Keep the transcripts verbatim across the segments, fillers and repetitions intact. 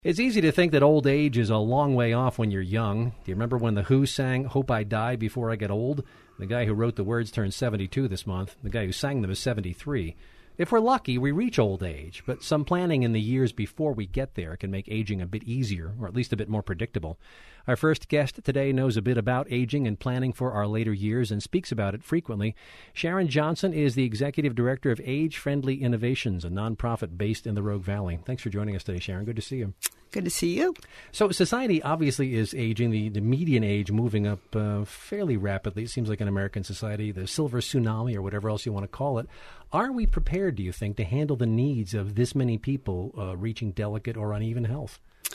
It's easy to think that old age is a long way off when you're young. Do you remember when The Who sang, "Hope I Die Before I Get Old"? The guy who wrote the words turned seventy-two this month. The guy who sang them is seventy-three. If we're lucky, we reach old age, but some planning in the years before we get there can make aging a bit easier, or at least a bit more predictable. Our first guest today knows a bit about aging and planning for our later years and speaks about it frequently. Sharon Johnson is the Executive Director of Age Friendly Innovations, a nonprofit based in the Rogue Valley. Thanks for joining us today, Sharon. Good to see you. Good to see you. So society obviously is aging, the, the median age moving up uh, fairly rapidly. It seems like in American society, the silver tsunami or whatever else you want to call it. Are we prepared, do you think, to handle the needs of this many people uh, reaching delicate or uneven health?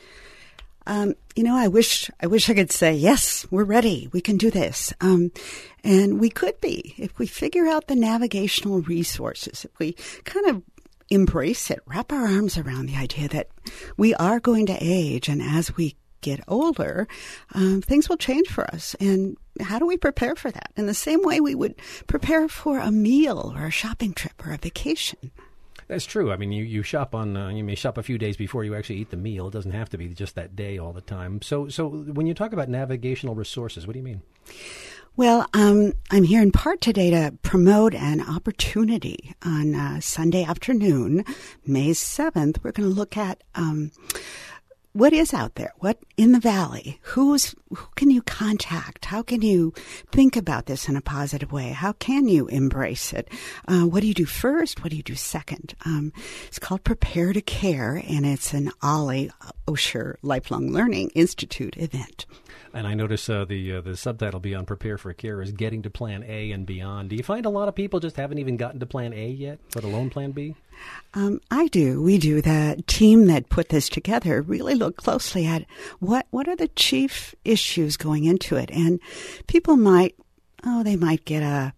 Um, you know, I wish I wish I could say, yes, we're ready. We can do this. Um, and we could be if we figure out the navigational resources, if we kind of embrace it, wrap our arms around the idea that we are going to age, and as we get older, um, things will change for us. And how do we prepare for that? In the same way we would prepare for a meal or a shopping trip or a vacation. That's true. I mean, you, you shop on, uh, you may shop a few days before you actually eat the meal. It doesn't have to be just that day all the time. So, so when you talk about navigational resources, what do you mean? Well, um, I'm here in part today to promote an opportunity on uh, Sunday afternoon, May seventh. We're going to look at um, what is out there, what in the Valley, who's, who can you contact? How can you think about this in a positive way? How can you embrace it? Uh, what do you do first? What do you do second? Um, it's called Prepare to Care, and it's an Ollie Osher Lifelong Learning Institute event. And I notice uh, the uh, the subtitle beyond Prepare for Care is Getting to Plan A and Beyond. Do you find a lot of people just haven't even gotten to Plan A yet, let alone Plan B? Um, I do. We do. The team that put this together really looked closely at what what are the chief issues going into it. And people might, oh, they might get a,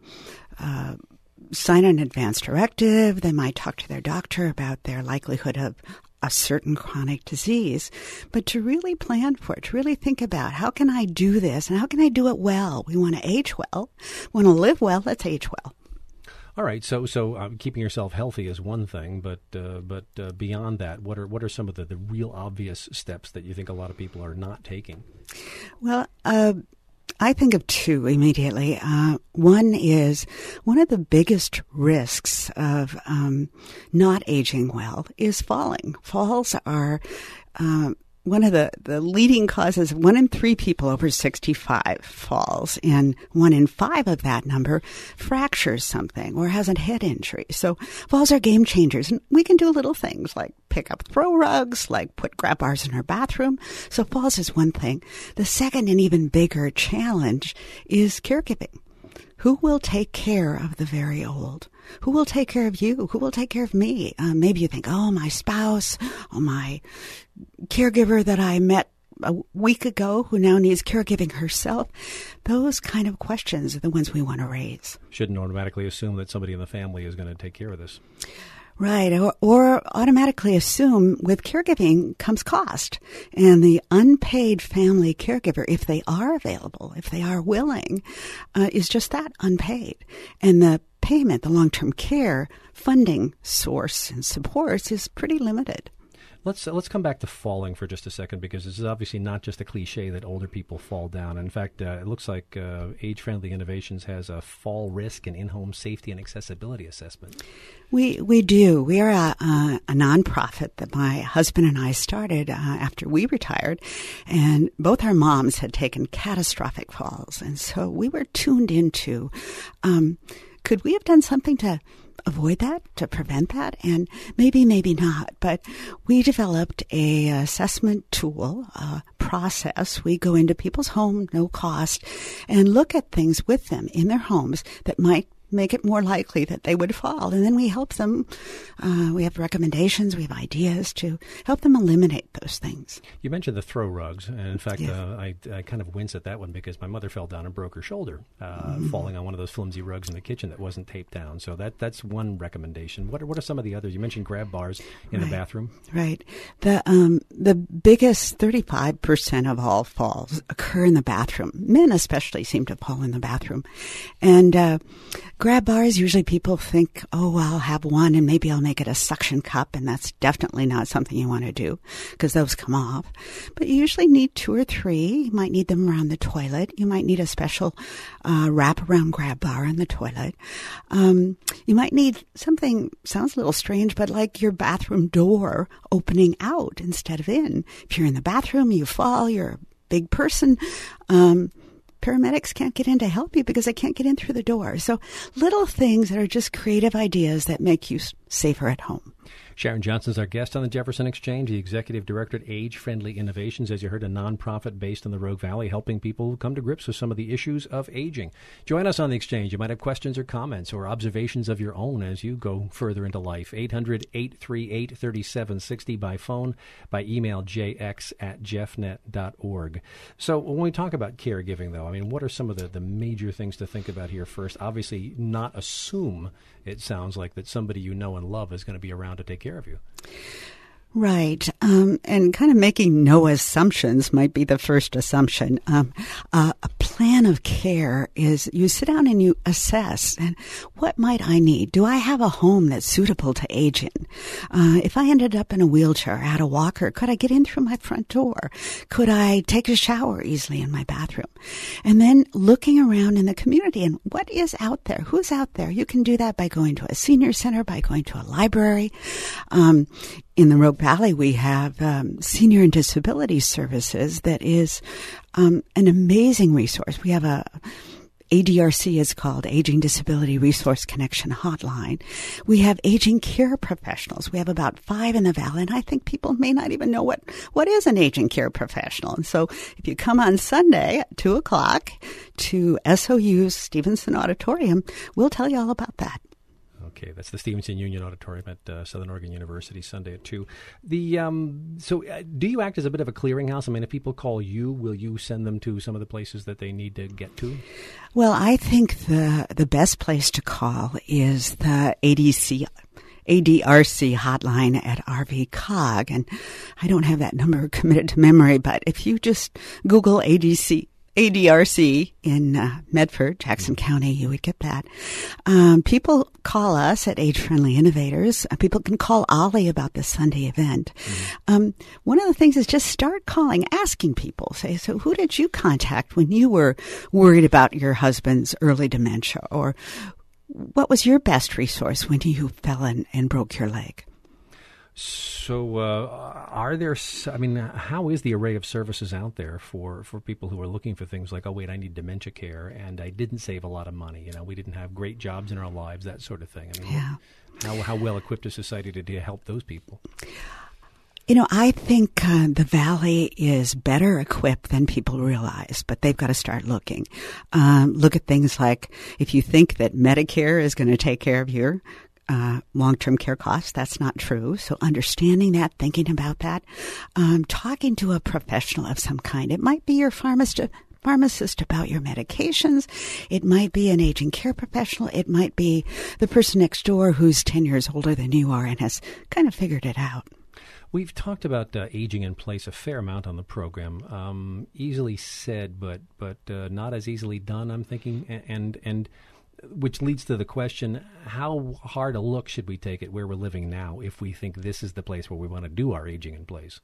a sign an advance directive. They might talk to their doctor about their likelihood of a certain chronic disease, but to really plan for it, to really think about how can I do this and how can I do it well? We want to age well, want to live well, let's age well. All right, so so um, keeping yourself healthy is one thing, but uh, but uh, beyond that, what are what are some of the, the real obvious steps that you think a lot of people are not taking? Well, uh, I think of two immediately. Uh, one is one of the biggest risks of um, not aging well is falling. Falls are um, one of the, the leading causes. One in three people over sixty-five falls, and one in five of that number fractures something or has a head injury. So falls are game changers, and we can do little things like pick up throw rugs, like put grab bars in our bathroom. So falls is one thing. The second and even bigger challenge is caregiving. Who will take care of the very old? Who will take care of you? Who will take care of me? Uh, maybe you think, oh, my spouse, oh, my caregiver that I met a week ago who now needs caregiving herself. Those kind of questions are the ones we want to raise. Shouldn't automatically assume that somebody in the family is going to take care of this. Right, or, or automatically assume with caregiving comes cost. And the unpaid family caregiver, if they are available, if they are willing, uh, is just that, unpaid. And the payment, the long-term care funding source and supports is pretty limited. Let's uh, let's come back to falling for just a second, because this is obviously not just a cliche that older people fall down. In fact, uh, it looks like uh, Age Friendly Innovations has a fall risk and in-home safety and accessibility assessment. We we do. We are a, a, a nonprofit that my husband and I started uh, after we retired, and both our moms had taken catastrophic falls, and so we were tuned into, um, could we have done something to avoid that, to prevent that? And maybe, maybe not. But we developed a assessment tool, a process. We go into people's home, no cost, and look at things with them in their homes that might make it more likely that they would fall. And then we help them. Uh, we have recommendations. We have ideas to help them eliminate those things. You mentioned the throw rugs. And in fact, yeah. uh, I, I kind of wince at that one because my mother fell down and broke her shoulder, uh, mm-hmm. falling on one of those flimsy rugs in the kitchen that wasn't taped down. So that that's one recommendation. What are, what are some of the others? You mentioned grab bars in right. the bathroom. Right. The um, the biggest thirty-five percent of all falls occur in the bathroom. Men especially seem to fall in the bathroom. And uh, Grab bars, usually people think, oh, well, I'll have one and maybe I'll make it a suction cup, and that's definitely not something you want to do because those come off. But you usually need two or three. You might need them around the toilet. You might need a special uh, wrap-around grab bar in the toilet. Um, you might need something, sounds a little strange, but like your bathroom door opening out instead of in. If you're in the bathroom, you fall, you're a big person, um, paramedics can't get in to help you because they can't get in through the door. So little things that are just creative ideas that make you safer at home. Sharon Johnson is our guest on the Jefferson Exchange, the Executive Director at Age-Friendly Innovations, as you heard, a nonprofit based in the Rogue Valley, helping people come to grips with some of the issues of aging. Join us on the Exchange. You might have questions or comments or observations of your own as you go further into life. eight hundred, eight three eight, three seven six zero by phone, by email, j x at jeffnet dot org. So when we talk about caregiving, though, I mean, what are some of the, the major things to think about here first? Obviously, not assume, it sounds like, that somebody you know and love is going to be around to take care of you. Right. Um, and kind of making no assumptions might be the first assumption. Um, uh, a plan of care is you sit down and you assess, and what might I need? Do I have a home that's suitable to age in? Uh, if I ended up in a wheelchair, had a walker, could I get in through my front door? Could I take a shower easily in my bathroom? And then looking around in the community and what is out there? Who's out there? You can do that by going to a senior center, by going to a library. Um, In the Rogue Valley, we have um, Senior and Disability Services that is um, an amazing resource. We have a A D R C is called Aging Disability Resource Connection Hotline. We have aging care professionals. We have about five in the Valley, and I think people may not even know what, what is an aging care professional. And so if you come on Sunday at two o'clock to S O U's Stevenson Auditorium, we'll tell you all about that. Okay, that's the Stevenson Union Auditorium at uh, Southern Oregon University, Sunday at two. The um, so uh, do you act as a bit of a clearinghouse? I mean, if people call you, will you send them to some of the places that they need to get to? Well, I think the the best place to call is the A D C A D R C hotline at R V COG. And I don't have that number committed to memory, but if you just Google A D C A D R C in uh, Medford, Jackson mm-hmm. County, you would get that. Um, people call us at Age-Friendly Innovators. Uh, people can call Ollie about this Sunday event. Mm-hmm. Um, one of the things is just start calling, asking people. Say, so who did you contact when you were worried about your husband's early dementia? Or what was your best resource when you fell in and broke your leg? So uh, are there, I mean, how is the array of services out there for, for people who are looking for things like, oh, wait, I need dementia care, and I didn't save a lot of money. You know, we didn't have great jobs in our lives, that sort of thing. I mean, yeah. how, how well equipped is society to, to help those people? You know, I think uh, the Valley is better equipped than people realize, but they've got to start looking. Um, look at things like if you think that Medicare is going to take care of your Uh, long-term care costs. That's not true. So understanding that, thinking about that, um, talking to a professional of some kind. It might be your pharmacist, pharmacist about your medications. It might be an aging care professional. It might be the person next door who's ten years older than you are and has kind of figured it out. We've talked about uh, aging in place a fair amount on the program. Um, easily said, but but uh, not as easily done, I'm thinking, and and. Which leads to the question, how hard a look should we take at where we're living now if we think this is the place where we want to do our aging in place?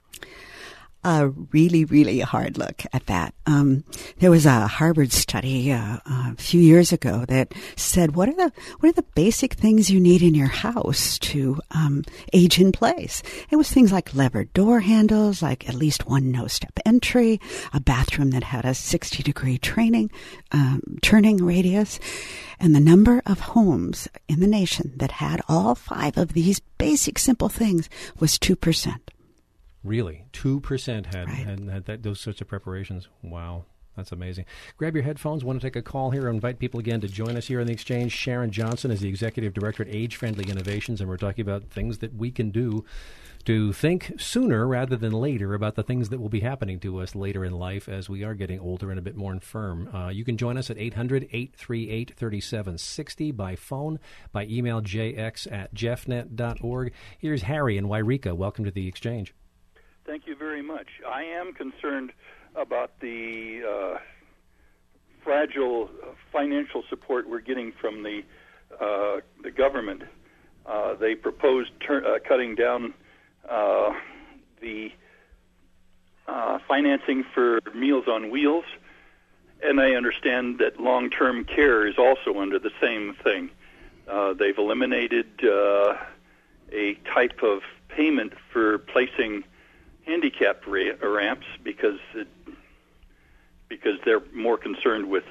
A really, really hard look at that. Um, there was a Harvard study uh, a few years ago that said, what are the what are the basic things you need in your house to um, age in place? It was things like levered door handles, like at least one no-step entry, a bathroom that had a sixty-degree training um, turning radius, and the number of homes in the nation that had all five of these basic, simple things was two percent. Really? two percent had, right. had, had that, those sorts of preparations. Wow. That's amazing. Grab your headphones. Want to take a call here and invite people again to join us here on the Exchange. Sharon Johnson is the Executive Director at Age-Friendly Innovations, and we're talking about things that we can do to think sooner rather than later about the things that will be happening to us later in life as we are getting older and a bit more infirm. Uh, you can join us at eight hundred, eight three eight, three seven six zero by phone, by email, j x at jeffnet dot org. Here's Harry in Wairika. Welcome to the Exchange. Thank you very much. I am concerned about the uh, fragile financial support we're getting from the uh, the government. Uh, they proposed ter- uh, cutting down uh, the uh, financing for Meals on Wheels, and I understand that long-term care is also under the same thing. Uh, they've eliminated uh, a type of payment for placing handicapped ra- ramps because it, because they're more concerned with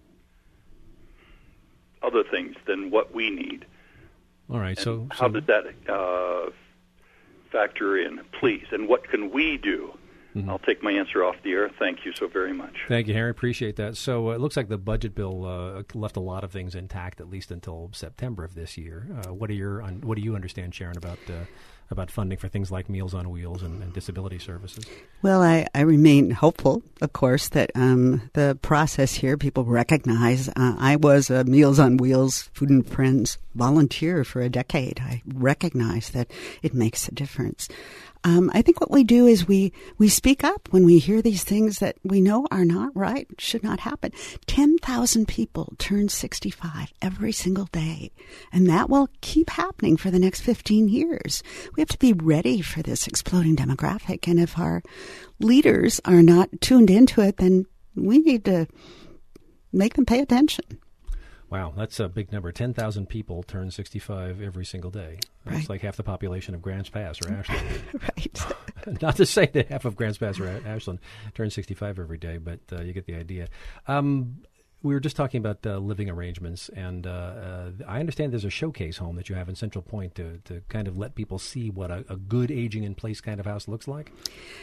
other things than what we need. All right. And so, how so does that uh, factor in, please? And what can we do? Mm-hmm. I'll take my answer off the air. Thank you so very much. Thank you, Harry. Appreciate that. So uh, it looks like the budget bill uh, left a lot of things intact, at least until September of this year. Uh, what are your un- What do you understand, Sharon, about uh, about funding for things like Meals on Wheels and, and disability services? Well, I, I remain hopeful, of course, that um, the process here, people recognize. Uh, I was a Meals on Wheels Food and Friends volunteer for a decade. I recognize that it makes a difference. Um, I think what we do is we, we speak up when we hear these things that we know are not right, should not happen. ten thousand people turn sixty-five every single day, and that will keep happening for the next fifteen years. We have to be ready for this exploding demographic, and if our leaders are not tuned into it, then we need to make them pay attention. Wow, that's a big number. ten thousand people turn sixty-five every single day. That's right. like half the population of Grants Pass or Ashland. Right. Not to say that half of Grants Pass or Ashland turns sixty-five every day, but uh, you get the idea. Um, we were just talking about uh, living arrangements, and uh, uh, I understand there's a showcase home that you have in Central Point to, to kind of let people see what a, a good aging-in-place kind of house looks like.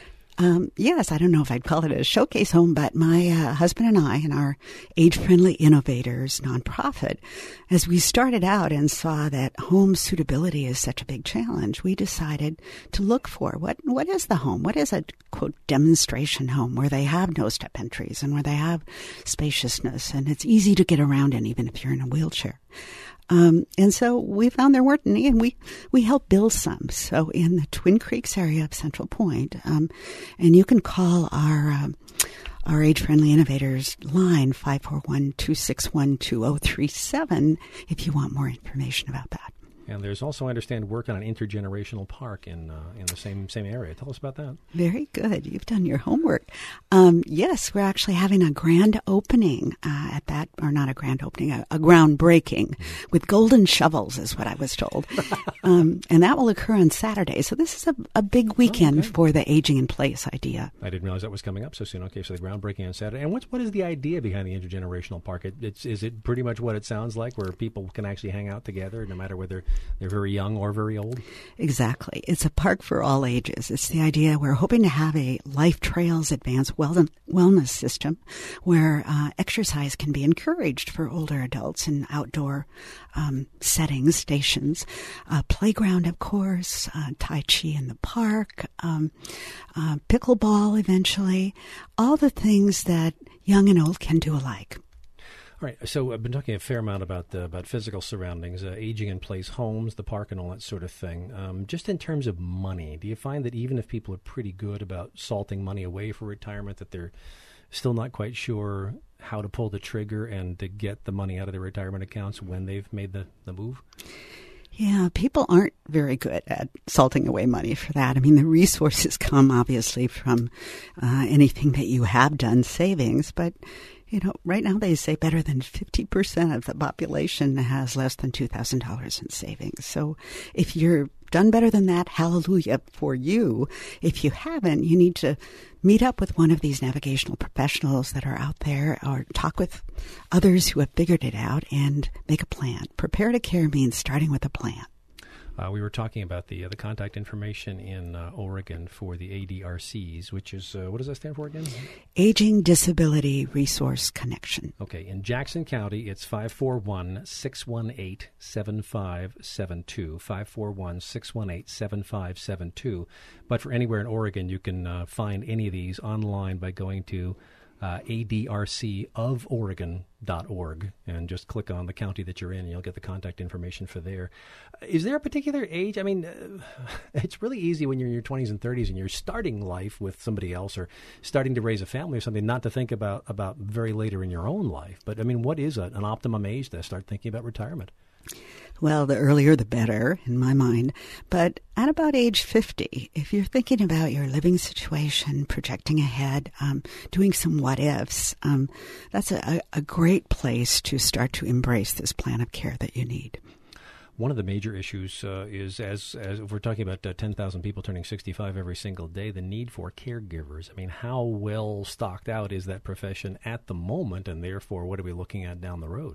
Um, yes, I don't know if I'd call it a showcase home, but my uh, husband and I and our Age-Friendly Innovators nonprofit, as we started out and saw that home suitability is such a big challenge, we decided to look for what what is the home? What is a, quote, demonstration home where they have no step entries and where they have spaciousness and it's easy to get around in even if you're in a wheelchair. Um, and so we found there weren't any, and we, we helped build some. So in the Twin Creeks area of Central Point, um, and you can call our um, our Age-Friendly Innovators line, five four one, two six one, two zero three seven, if you want more information about that. And there's also, I understand, work on an intergenerational park in uh, in the same same area. Tell us about that. Very good. You've done your homework. Um, yes, we're actually having a grand opening uh, at that, or not a grand opening, a, a groundbreaking mm-hmm. with golden shovels is what I was told. um, and that will occur on Saturday. So this is a, a big weekend oh, okay. for the aging in place idea. I didn't realize that was coming up so soon. Okay, so the groundbreaking on Saturday. And what's, what is the idea behind the intergenerational park? It, it's, is it pretty much what it sounds like, where people can actually hang out together no matter whether they're very young or very old? Exactly. It's a park for all ages. It's the idea we're hoping to have a Life Trails advanced wellness system where uh, exercise can be encouraged for older adults in outdoor um, settings, stations, uh, playground, of course, uh, Tai Chi in the park, um, uh, pickleball eventually, all the things that young and old can do alike. All right, so I've been talking a fair amount about uh, about physical surroundings, uh, aging in place homes, the park, and all that sort of thing. Um, just in terms of money, do you find that even if people are pretty good about salting money away for retirement, that they're still not quite sure how to pull the trigger and to get the money out of their retirement accounts when they've made the, the move? Yeah, people aren't very good at salting away money for that. I mean, the resources come obviously from uh, anything that you have done savings, but you know, right now they say better than fifty percent of the population has less than two thousand dollars in savings. So if you're done better than that, hallelujah for you. If you haven't, you need to meet up with one of these navigational professionals that are out there or talk with others who have figured it out and make a plan. Prepare to care means starting with a plan. Uh, we were talking about the uh, the contact information in uh, Oregon for the A D R Cs, which is, uh, what does that stand for again? Aging Disability Resource Connection. Okay. In Jackson County, it's five four one, six one eight, seven five seven two, five four one, six one eight, seven five seven two. But for anywhere in Oregon, you can uh, find any of these online by going to Uh, A D R C of Oregon dot org and just click on the county that you're in and you'll get the contact information for there. Is there a particular age? I mean, uh, it's really easy when you're in your twenties and thirties and you're starting life with somebody else or starting to raise a family or something, not to think about, about very later in your own life. But, I mean, what is a, an optimum age to start thinking about retirement? Well, the earlier the better, in my mind. But at about age fifty, if you're thinking about your living situation, projecting ahead, um, doing some what-ifs, um, that's a, a great place to start to embrace this plan of care that you need. One of the major issues uh, is, as, as if we're talking about uh, ten thousand people turning sixty-five every single day, the need for caregivers. I mean, how well stocked out is that profession at the moment, and therefore, what are we looking at down the road?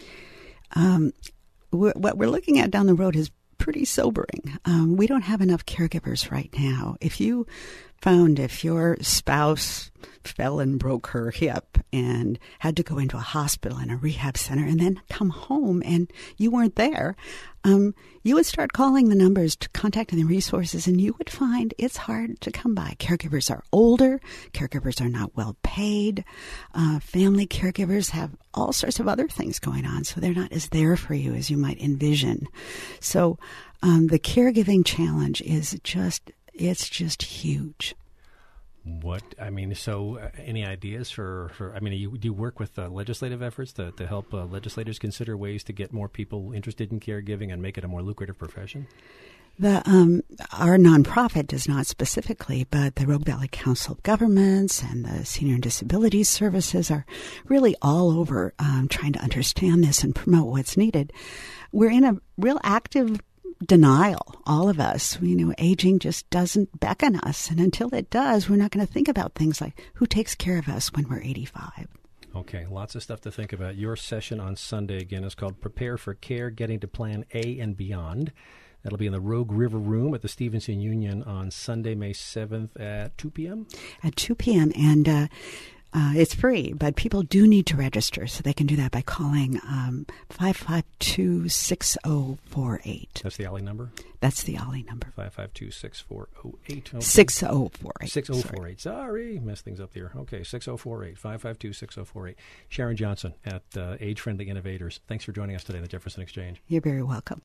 Um, we're, what we're looking at down the road is pretty sobering. Um, we don't have enough caregivers right now. If you found if your spouse fell and broke her hip and had to go into a hospital and a rehab center and then come home and you weren't there, um, you would start calling the numbers to contacting the resources, and you would find it's hard to come by. Caregivers are older. Caregivers are not well paid. Uh, family caregivers have all sorts of other things going on, so they're not as there for you as you might envision. So um, the caregiving challenge is just, it's just huge. What, I mean, so uh, any ideas for, for, I mean, you, do you work with uh, legislative efforts to, to help uh, legislators consider ways to get more people interested in caregiving and make it a more lucrative profession? The um, our nonprofit does not specifically, but the Rogue Valley Council of Governments and the Senior and Disability Services are really all over um, trying to understand this and promote what's needed. We're in a real active denial, all of us. You know, aging just doesn't beckon us, and until it does, we're not going to think about things like who takes care of us when we're eighty-five. Okay, lots of stuff to think about. Your session on Sunday, again, is called Prepare for Care, Getting to Plan A and Beyond. That'll be in the Rogue River Room at the Stevenson Union on Sunday, May seventh at two p.m.? At two p.m., and uh, uh, it's free, but people do need to register, so they can do that by calling um, five five two, six oh four eight. That's the Ollie number? That's the Ollie number. five five two, six four oh eight. Okay. six oh four eight. six oh four eight. Sorry, messed things up there. Okay, six oh four eight, five five two, six oh four eight. Sharon Johnson at uh, Age Friendly Innovators. Thanks for joining us today in the Jefferson Exchange. You're very welcome.